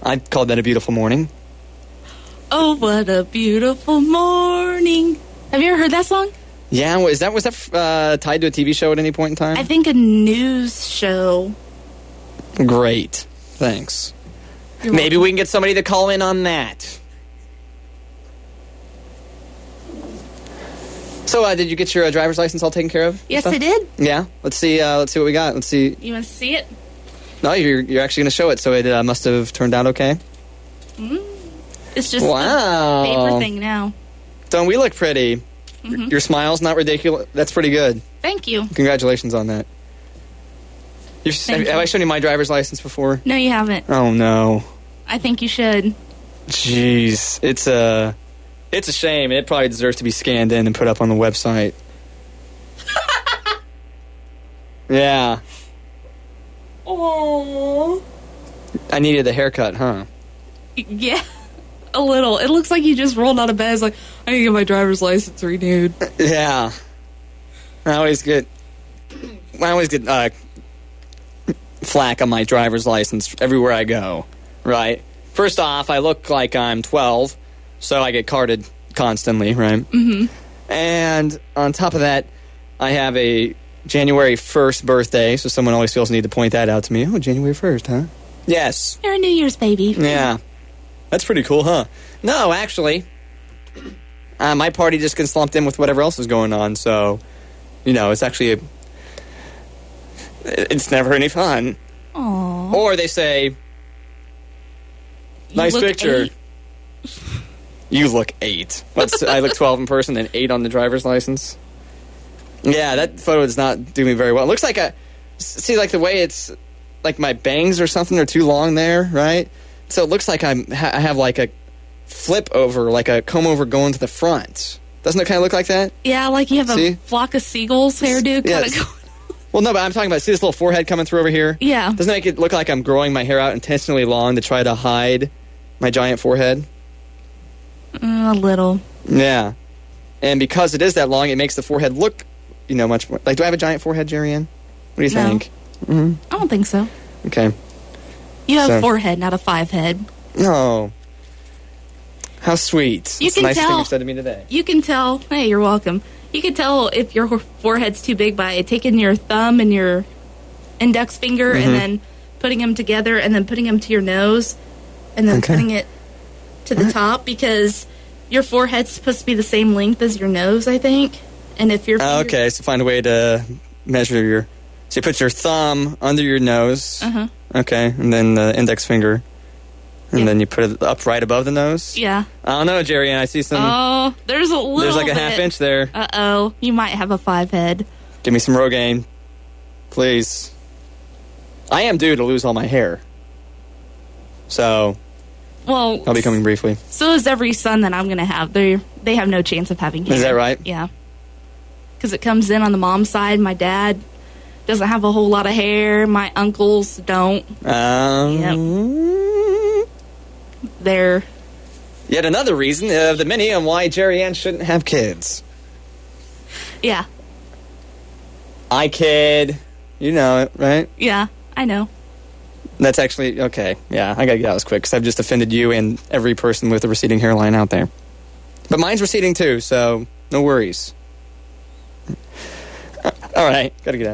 I called that a beautiful morning. Oh, what a beautiful morning. Have you ever heard that song? Yeah, was that tied to a TV show at any point in time? I think a news show. Great. Thanks. You're Maybe welcome. we can get somebody to call in on that. So, did you get your driver's license all taken care of? Yes, I did. Yeah. Let's see what we got. Let's see. You want to see it? No, you're actually going to show it, so it must have turned out okay. It's just Wow. the paper thing now. Don't we look pretty? Your smile's not ridiculous. That's pretty good. Thank you. Congratulations on that. Thank you. Have I shown you my driver's license before? No, you haven't. Oh, no. I think you should. Jeez. It's a shame. It probably deserves to be scanned in and put up on the website. Yeah. Oh. I needed a haircut, huh? Yeah, a little. It looks like you just rolled out of bed. It's like, I need to get my driver's license renewed. Yeah. I always get flack on my driver's license everywhere I go, right? First off, I look like I'm 12, so I get carded constantly, right? Mm-hmm. And on top of that, I have a January 1st birthday, so someone always feels the need to point that out to me. Oh, January 1st, huh? Yes. You're a New Year's baby. Yeah. That's pretty cool, huh? No, actually, my party just gets lumped in with whatever else is going on, so, it's actually it's never any fun. Aww. Or they say, nice look picture. 8. You look 8. I look 12 in person and 8 on the driver's license. Yeah, that photo does not do me very well. It looks like like the way it's, like my bangs or something are too long there, right? So it looks like I have like a flip over, like a comb over going to the front. Doesn't it kind of look like that? Yeah, like you have See? a flock of seagulls hairdo kind of going. Well, no, but I'm talking about, see this little forehead coming through over here? Yeah. Doesn't it make it look like I'm growing my hair out intentionally long to try to hide my giant forehead? A little. Yeah. And because it is that long, it makes the forehead look, much more... Like, do I have a giant forehead, Jerry Ann? What do you No. think? I don't think so. Okay. You have So- 4 head, not a 5 head. Oh. How sweet. You That's can the nice thing tell. you said to me today. You can tell. Hey, you're welcome. You can tell if your forehead's too big by taking your thumb and your index finger and then putting them together and then putting them to your nose and then putting it to the top, because your forehead's supposed to be the same length as your nose, I think. And if your finger... Okay, so find a way to measure your... So you put your thumb under your nose. Uh-huh. Okay, and then the index finger. And then you put it up right above the nose? Yeah. I don't know, Jerry, and I see some... Oh, there's a little There's like a bit. half inch there. Uh-oh. You might have a 5 head. Give me some Rogaine. Please. I am due to lose all my hair. So, Well, I'll be coming briefly. so is every son that I'm going to have. They have no chance of having hair. Is that right? Yeah. Because it comes in on the mom's side. My dad doesn't have a whole lot of hair. My uncles don't. They're... Yet another reason of the many on why Jerry Ann shouldn't have kids. Yeah. I kid. You know it, right? Yeah, I know. That's actually... Okay, yeah, I gotta get out this quick, because I've just offended you and every person with a receding hairline out there. But mine's receding too, so no worries. All right, gotta get out.